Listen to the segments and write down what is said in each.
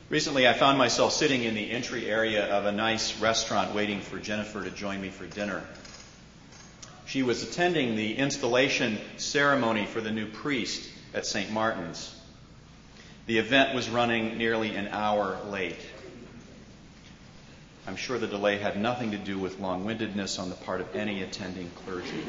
Recently, I found myself sitting in the entry area of a nice restaurant waiting for Jennifer to join me for dinner. She was attending the installation ceremony for the new priest at St. Martin's. The event was running nearly an hour late. I'm sure the delay had nothing to do with long-windedness on the part of any attending clergy.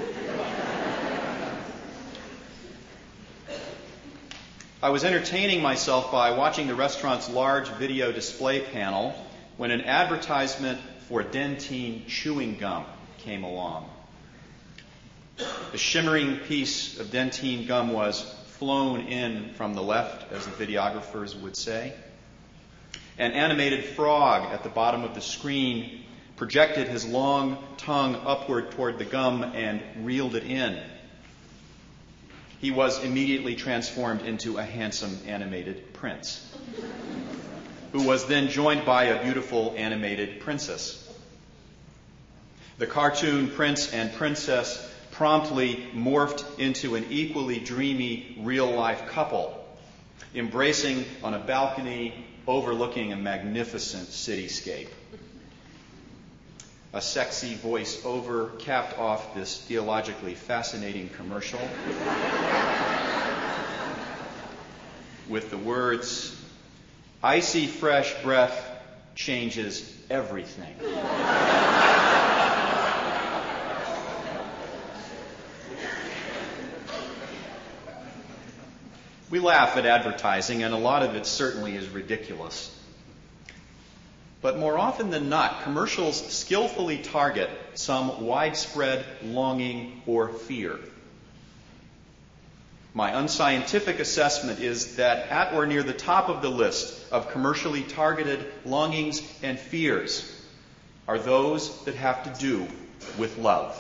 I was entertaining myself by watching the restaurant's large video display panel when an advertisement for Dentyne chewing gum came along. The shimmering piece of Dentyne gum was flown in from the left, as the videographers would say. An animated frog at the bottom of the screen projected his long tongue upward toward the gum and reeled it in. He was immediately transformed into a handsome animated prince, who was then joined by a beautiful animated princess. The cartoon prince and princess promptly morphed into an equally dreamy real-life couple, embracing on a balcony overlooking a magnificent cityscape. A sexy voice-over capped off this theologically fascinating commercial with the words, "Icy fresh breath changes everything." We laugh at advertising, and a lot of it certainly is ridiculous. But more often than not, commercials skillfully target some widespread longing or fear. My unscientific assessment is that at or near the top of the list of commercially targeted longings and fears are those that have to do with love.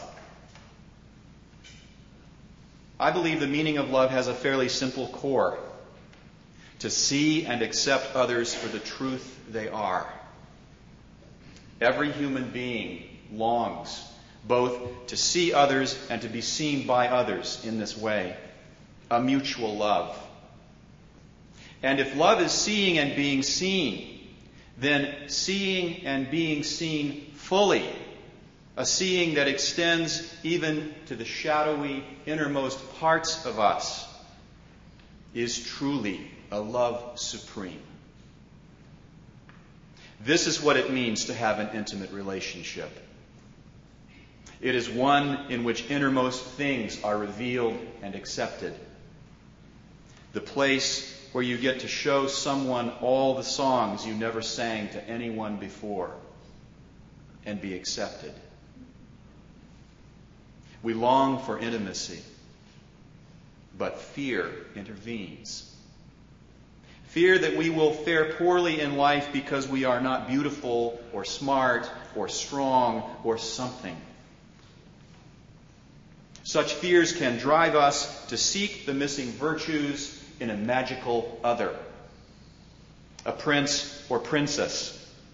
I believe the meaning of love has a fairly simple core: to see and accept others for the truth they are. Every human being longs both to see others and to be seen by others in this way, a mutual love. And if love is seeing and being seen, then seeing and being seen fully, a seeing that extends even to the shadowy innermost parts of us, is truly a love supreme. This is what it means to have an intimate relationship. It is one in which innermost things are revealed and accepted. The place where you get to show someone all the songs you never sang to anyone before and be accepted. We long for intimacy, but fear intervenes. Fear that we will fare poorly in life because we are not beautiful or smart or strong or something. Such fears can drive us to seek the missing virtues in a magical other, a prince or princess.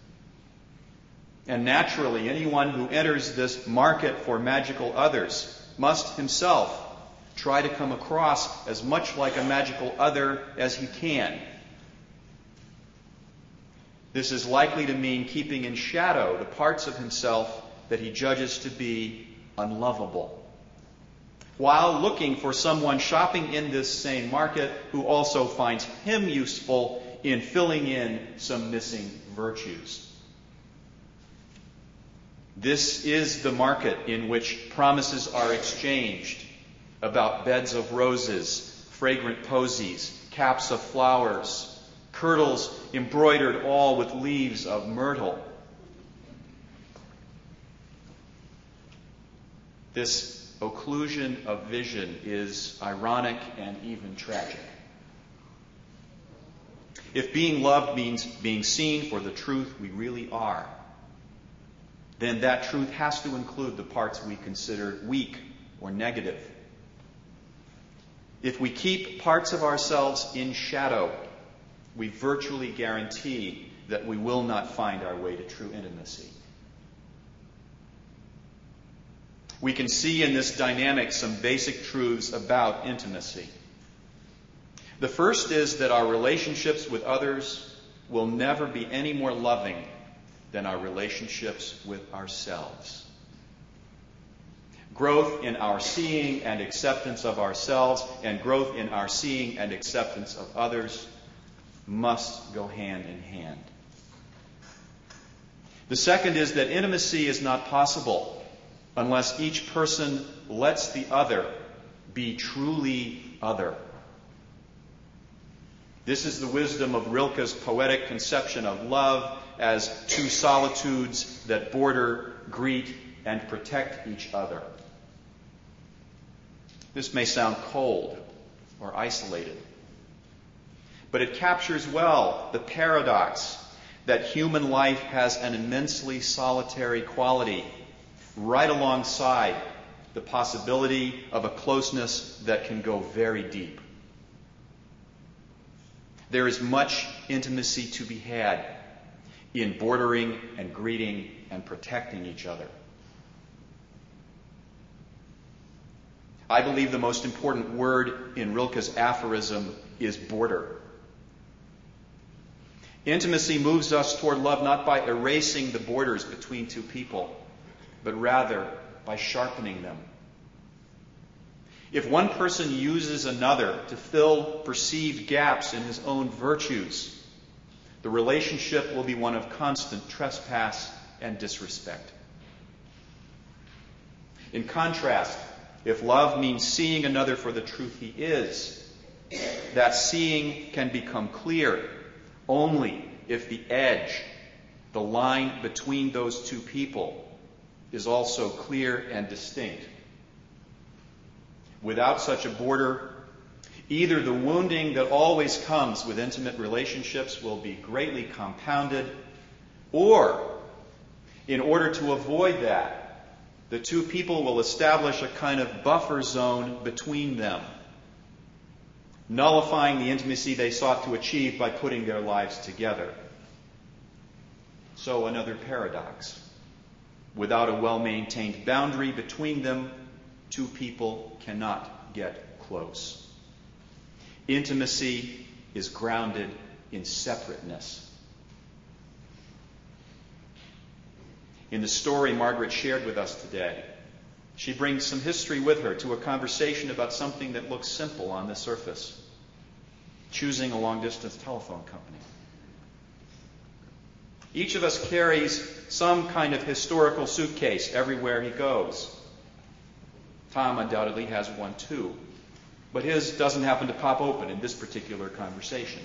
And naturally, anyone who enters this market for magical others must himself try to come across as much like a magical other as he can. This is likely to mean keeping in shadow the parts of himself that he judges to be unlovable, while looking for someone shopping in this same market who also finds him useful in filling in some missing virtues. This is the market in which promises are exchanged about beds of roses, fragrant posies, caps of flowers, kirtles embroidered all with leaves of myrtle. This occlusion of vision is ironic and even tragic. If being loved means being seen for the truth we really are, then that truth has to include the parts we consider weak or negative. If we keep parts of ourselves in shadow, we virtually guarantee that we will not find our way to true intimacy. We can see in this dynamic some basic truths about intimacy. The first is that our relationships with others will never be any more loving than our relationships with ourselves. Growth in our seeing and acceptance of ourselves and growth in our seeing and acceptance of others must go hand in hand. The second is that intimacy is not possible unless each person lets the other be truly other. This is the wisdom of Rilke's poetic conception of love as two solitudes that border, greet, and protect each other. This may sound cold or isolated, but it captures well the paradox that human life has an immensely solitary quality right alongside the possibility of a closeness that can go very deep. There is much intimacy to be had in bordering and greeting and protecting each other. I believe the most important word in Rilke's aphorism is border. Intimacy moves us toward love not by erasing the borders between two people, but rather by sharpening them. If one person uses another to fill perceived gaps in his own virtues, the relationship will be one of constant trespass and disrespect. In contrast, if love means seeing another for the truth he is, that seeing can become clear only if the edge, the line between those two people, is also clear and distinct. Without such a border, either the wounding that always comes with intimate relationships will be greatly compounded, or, in order to avoid that, the two people will establish a kind of buffer zone between them, nullifying the intimacy they sought to achieve by putting their lives together. So another paradox. Without a well-maintained boundary between them, two people cannot get close. Intimacy is grounded in separateness. In the story Margaret shared with us today, she brings some history with her to a conversation about something that looks simple on the surface: choosing a long-distance telephone company. Each of us carries some kind of historical suitcase everywhere he goes. Tom undoubtedly has one too, but his doesn't happen to pop open in this particular conversation.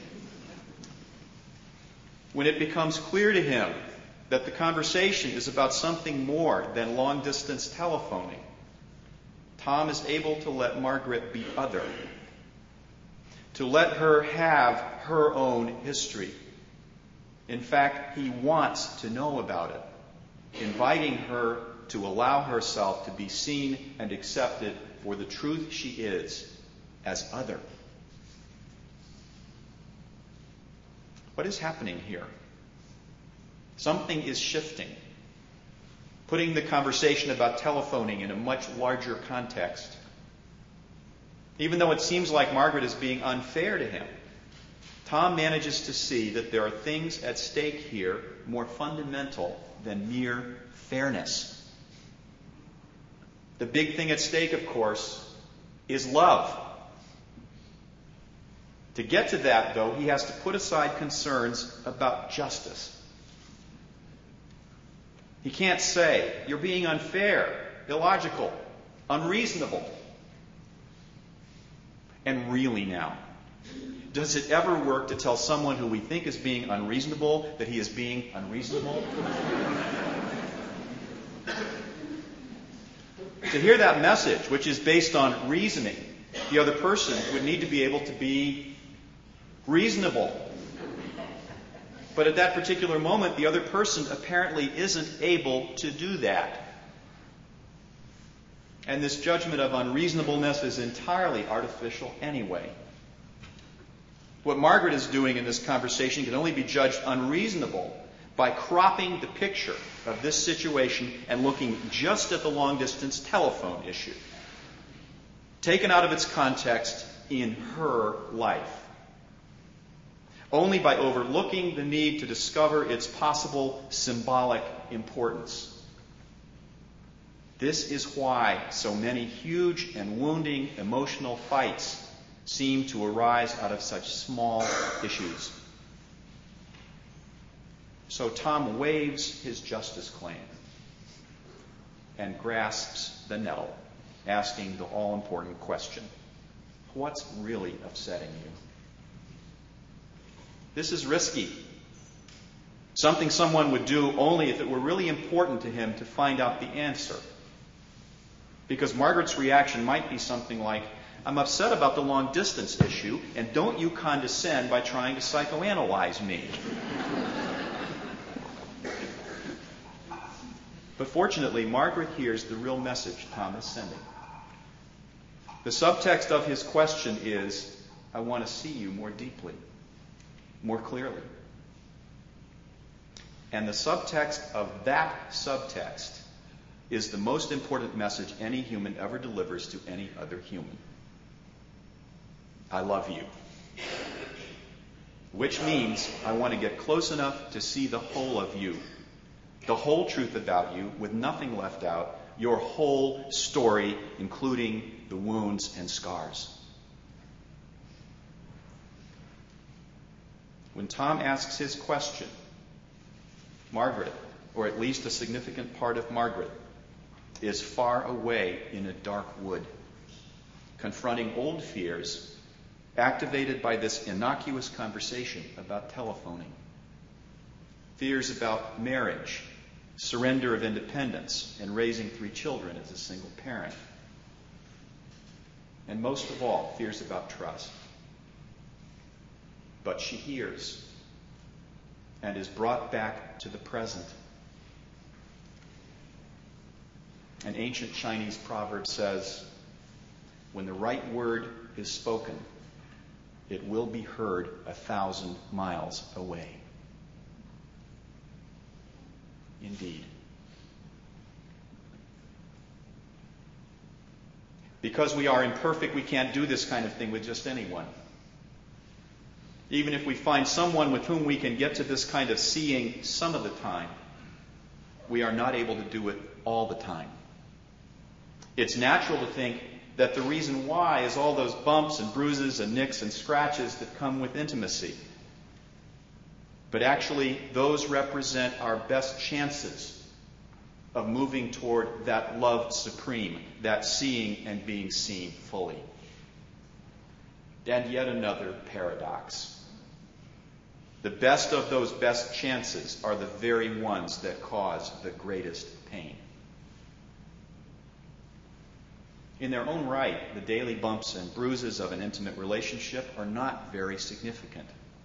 When it becomes clear to him that the conversation is about something more than long-distance telephoning, Tom is able to let Margaret be other, to let her have her own history. In fact, he wants to know about it, inviting her to allow herself to be seen and accepted for the truth she is, as other. What is happening here? Something is shifting, putting the conversation about telephoning in a much larger context. Even though it seems like Margaret is being unfair to him, Tom manages to see that there are things at stake here more fundamental than mere fairness. The big thing at stake, of course, is love. To get to that, though, he has to put aside concerns about justice. He can't say, "You're being unfair, illogical, unreasonable." And really now, does it ever work to tell someone who we think is being unreasonable that he is being unreasonable? To hear that message, which is based on reasoning, the other person would need to be able to be reasonable. But at that particular moment, the other person apparently isn't able to do that. And this judgment of unreasonableness is entirely artificial anyway. What Margaret is doing in this conversation can only be judged unreasonable by cropping the picture of this situation and looking just at the long-distance telephone issue, taken out of its context in her life. only by overlooking the need to discover its possible symbolic importance. This is why so many huge and wounding emotional fights seem to arise out of such small issues. So Tom waves his justice claim and grasps the nettle, asking the all-important question, what's really upsetting you? This is risky. Something someone would do only if it were really important to him to find out the answer. Because Margaret's reaction might be something like, I'm upset about the long-distance issue, and don't you condescend by trying to psychoanalyze me. But fortunately, Margaret hears the real message Tom is sending. The subtext of his question is, I want to see you more deeply, more clearly. And the subtext of that subtext is the most important message any human ever delivers to any other human. I love you. Which means I want to get close enough to see the whole of you, the whole truth about you, with nothing left out, your whole story, including the wounds and scars. When Tom asks his question, Margaret, or at least a significant part of Margaret, is far away in a dark wood, confronting old fears activated by this innocuous conversation about telephoning. Fears about marriage, surrender of independence, and raising 3 children as a single parent. And most of all, fears about trust. But she hears and is brought back to the present. An ancient Chinese proverb says, when the right word is spoken, it will be heard 1,000 miles away. Indeed. Because we are imperfect, we can't do this kind of thing with just anyone. Even if we find someone with whom we can get to this kind of seeing some of the time, we are not able to do it all the time. It's natural to think that the reason why is all those bumps and bruises and nicks and scratches that come with intimacy. But actually, those represent our best chances of moving toward that love supreme, that seeing and being seen fully. And yet another paradox. The best of those best chances are the very ones that cause the greatest pain. In their own right, the daily bumps and bruises of an intimate relationship are not very significant.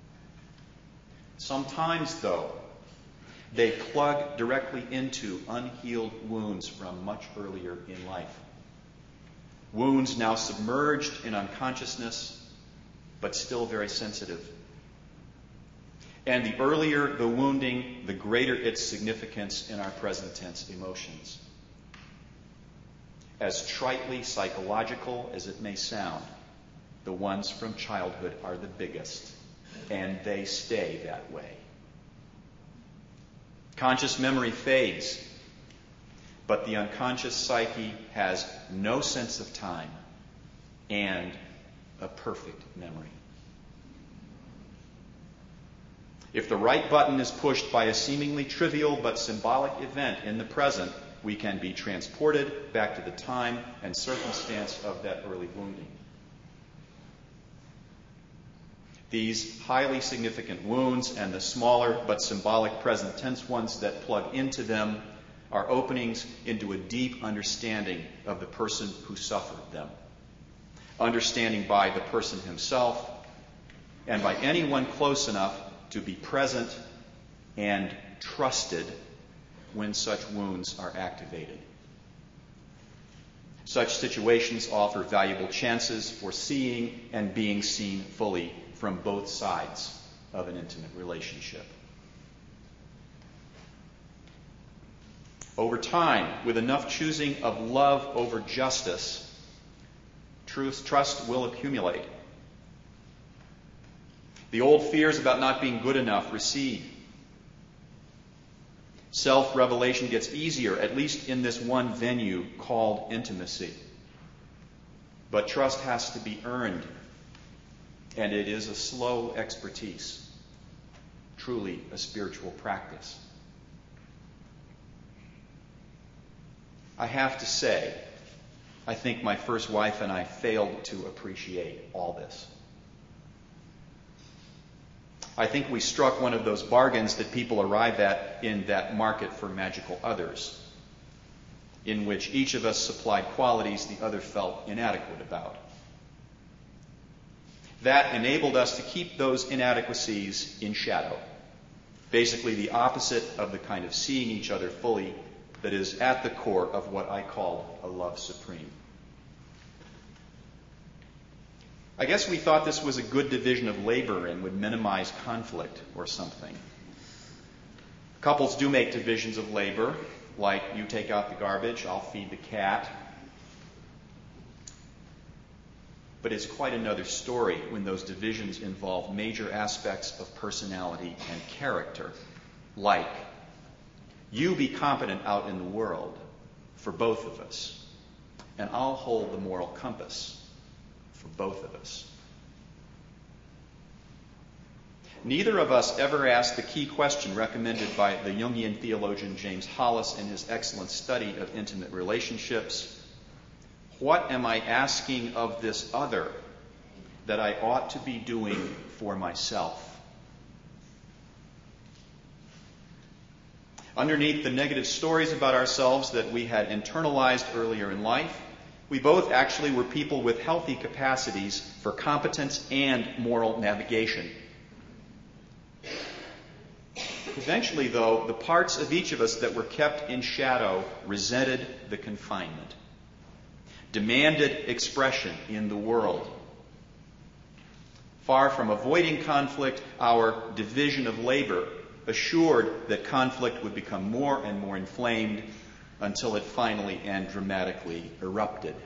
Sometimes, though, they plug directly into unhealed wounds from much earlier in life. Wounds now submerged in unconsciousness, but still very sensitive. And the earlier the wounding, the greater its significance in our present tense emotions. As tritely psychological as it may sound, the ones from childhood are the biggest, and they stay that way. Conscious memory fades, but the unconscious psyche has no sense of time and a perfect memory. If the right button is pushed by a seemingly trivial but symbolic event in the present, we can be transported back to the time and circumstance of that early wounding. These highly significant wounds and the smaller but symbolic present tense ones that plug into them are openings into a deep understanding of the person who suffered them. Understanding by the person himself and by anyone close enough to be present and trusted when such wounds are activated. Such situations offer valuable chances for seeing and being seen fully from both sides of an intimate relationship. Over time, with enough choosing of love over justice, trust will accumulate. The old fears about not being good enough recede. Self-revelation gets easier, at least in this one venue called intimacy. But trust has to be earned, and it is a slow expertise, truly a spiritual practice. I have to say, I think my first wife and I failed to appreciate all this. I think we struck one of those bargains that people arrive at in that market for magical others, in which each of us supplied qualities the other felt inadequate about. That enabled us to keep those inadequacies in shadow, basically the opposite of the kind of seeing each other fully that is at the core of what I call a love supreme. I guess we thought this was a good division of labor and would minimize conflict or something. Couples do make divisions of labor, like you take out the garbage, I'll feed the cat. But it's quite another story when those divisions involve major aspects of personality and character, like you be competent out in the world for both of us, and I'll hold the moral compass for both of us. Neither of us ever asked the key question recommended by the Jungian theologian James Hollis in his excellent study of intimate relationships. What am I asking of this other that I ought to be doing for myself? Underneath the negative stories about ourselves that we had internalized earlier in life, we both actually were people with healthy capacities for competence and moral navigation. Eventually, though, the parts of each of us that were kept in shadow resented the confinement, demanded expression in the world. Far from avoiding conflict, our division of labor assured that conflict would become more and more inflamed until it finally and dramatically erupted.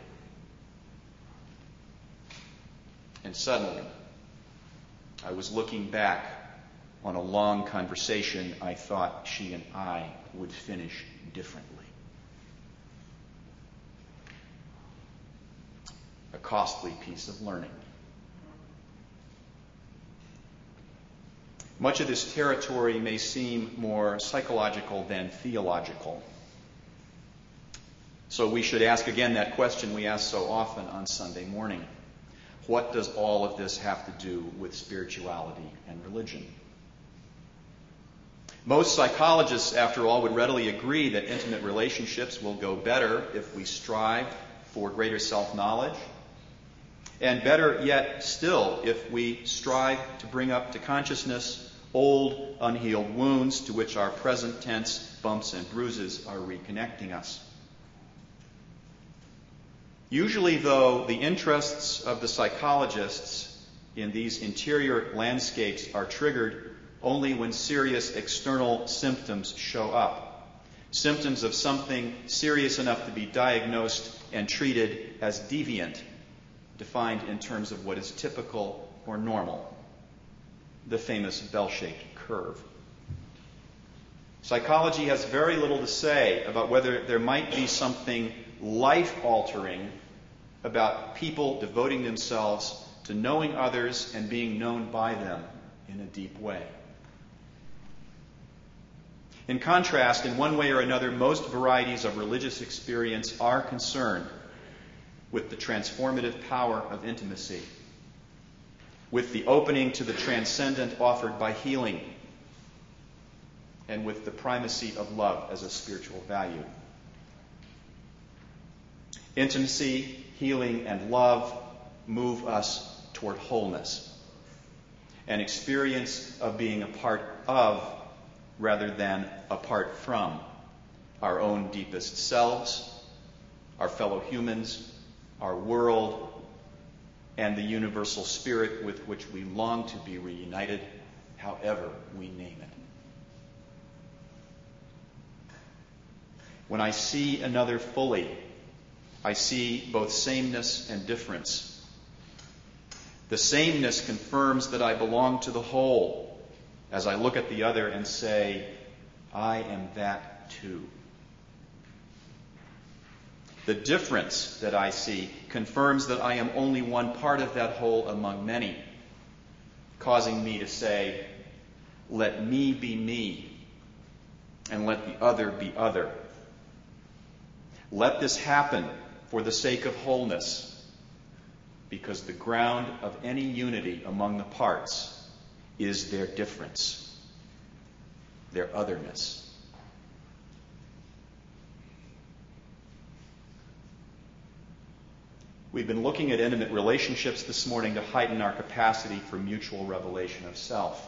And suddenly, I was looking back on a long conversation I thought she and I would finish differently. A costly piece of learning. Much of this territory may seem more psychological than theological. So we should ask again that question we ask so often on Sunday morning. What does all of this have to do with spirituality and religion? Most psychologists, after all, would readily agree that intimate relationships will go better if we strive for greater self-knowledge, and better yet still if we strive to bring up to consciousness old, unhealed wounds to which our present tense bumps and bruises are reconnecting us. Usually, though, the interests of the psychologists in these interior landscapes are triggered only when serious external symptoms show up. Symptoms of something serious enough to be diagnosed and treated as deviant, defined in terms of what is typical or normal. The famous bell-shaped curve. Psychology has very little to say about whether there might be something life-altering about people devoting themselves to knowing others and being known by them in a deep way. In contrast, in one way or another, most varieties of religious experience are concerned with the transformative power of intimacy, with the opening to the transcendent offered by healing, and with the primacy of love as a spiritual value. Intimacy, healing, and love move us toward wholeness, an experience of being a part of, rather than apart from, our own deepest selves, our fellow humans, our world, and the universal spirit with which we long to be reunited, however we name it. When I see another fully, I see both sameness and difference. The sameness confirms that I belong to the whole, as I look at the other and say, I am that too. The difference that I see confirms that I am only one part of that whole among many, causing me to say, let me be me, and let the other be other. Let this happen for the sake of wholeness, because the ground of any unity among the parts is their difference, their otherness. We've been looking at intimate relationships this morning to heighten our capacity for mutual revelation of self.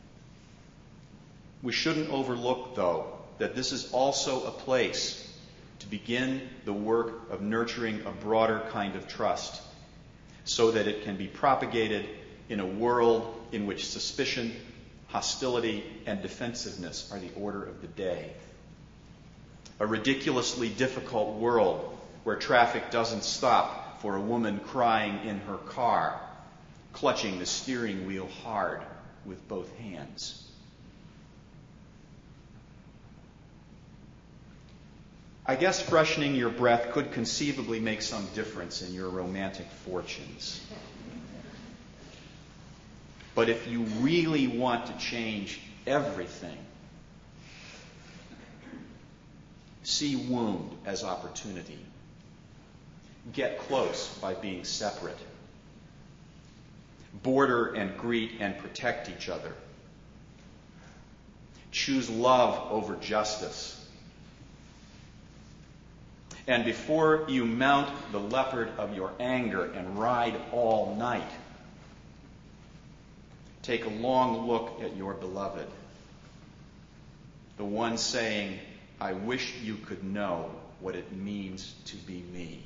We shouldn't overlook, though, that this is also a place to begin the work of nurturing a broader kind of trust, so that it can be propagated in a world in which suspicion, hostility, and defensiveness are the order of the day. A ridiculously difficult world where traffic doesn't stop for a woman crying in her car, clutching the steering wheel hard with both hands. I guess freshening your breath could conceivably make some difference in your romantic fortunes. But if you really want to change everything, see wound as opportunity. Get close by being separate. Border and greet and protect each other. Choose love over justice. And before you mount the leopard of your anger and ride all night, take a long look at your beloved, the one saying, I wish you could know what it means to be me.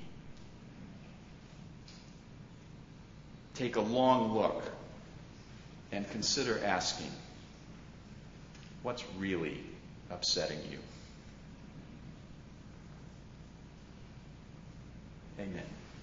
Take a long look and consider asking, what's really upsetting you? Amen.